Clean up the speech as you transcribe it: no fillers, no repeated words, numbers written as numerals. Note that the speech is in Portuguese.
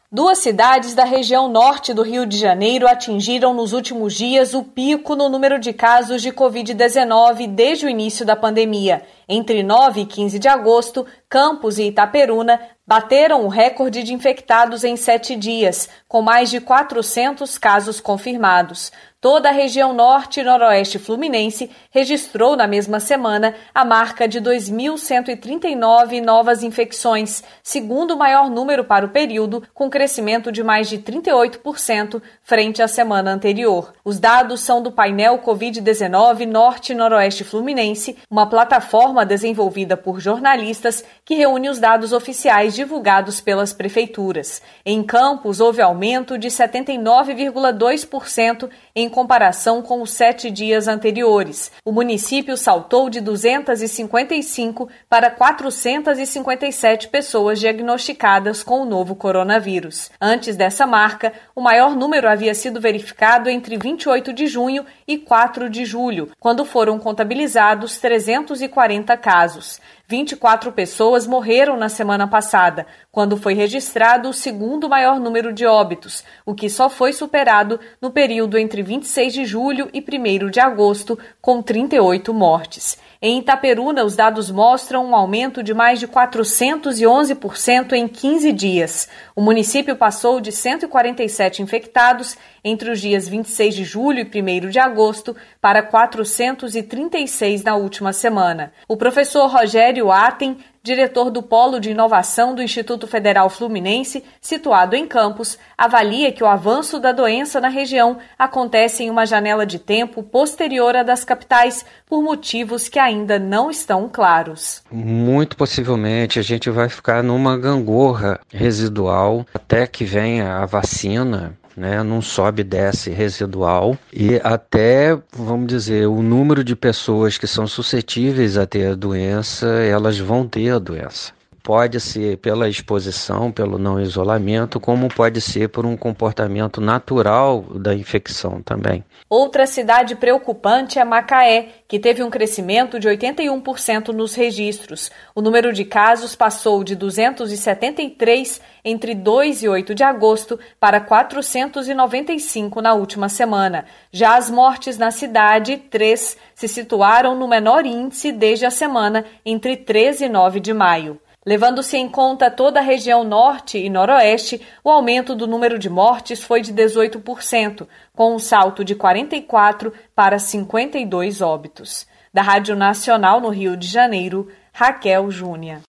Duas cidades da região norte do Rio de Janeiro atingiram nos últimos dias o pico no número de casos de Covid-19 desde o início da pandemia. Entre 9 e 15 de agosto, Campos e Itaperuna bateram o recorde de infectados em 7 dias, com mais de 400 casos confirmados. Toda a região norte e noroeste fluminense registrou na mesma semana a marca de 2.139 novas infecções, segundo maior número para o período, com crescimento de mais de 38% frente à semana anterior. Os dados são do painel Covid-19 Norte e Noroeste Fluminense, uma plataforma desenvolvida por jornalistas que reúne os dados oficiais divulgados pelas prefeituras. Em Campos, houve aumento de 79,2% em comparação com os 7 dias anteriores. O município saltou de 255 para 457 pessoas diagnosticadas com o novo coronavírus. Antes dessa marca, o maior número havia sido verificado entre 28 de junho e 4 de julho, quando foram contabilizados 340 casos. 24 pessoas morreram na semana passada, quando foi registrado o segundo maior número de óbitos, o que só foi superado no período entre 26 de julho e 1º de agosto, com 38 mortes. Em Itaperuna, os dados mostram um aumento de mais de 411% em 15 dias. O município passou de 147 infectados entre os dias 26 de julho e 1º de agosto para 436 na última semana. O professor Rogério Atem, diretor do Polo de Inovação do Instituto Federal Fluminense, situado em Campos, avalia que o avanço da doença na região acontece em uma janela de tempo posterior à das capitais, por motivos que ainda não estão claros. Muito possivelmente a gente vai ficar numa gangorra residual até que venha a vacina, num sobe e desce residual, e até, vamos dizer, o número de pessoas que são suscetíveis a ter a doença, elas vão ter a doença. Pode ser pela exposição, pelo não isolamento, como pode ser por um comportamento natural da infecção também. Outra cidade preocupante é Macaé, que teve um crescimento de 81% nos registros. O número de casos passou de 273 entre 2 e 8 de agosto para 495 na última semana. Já as mortes na cidade, 3, se situaram no menor índice desde a semana entre 13 e 9 de maio. Levando-se em conta toda a região norte e noroeste, o aumento do número de mortes foi de 18%, com um salto de 44 para 52 óbitos. Da Rádio Nacional no Rio de Janeiro, Raquel Júnior.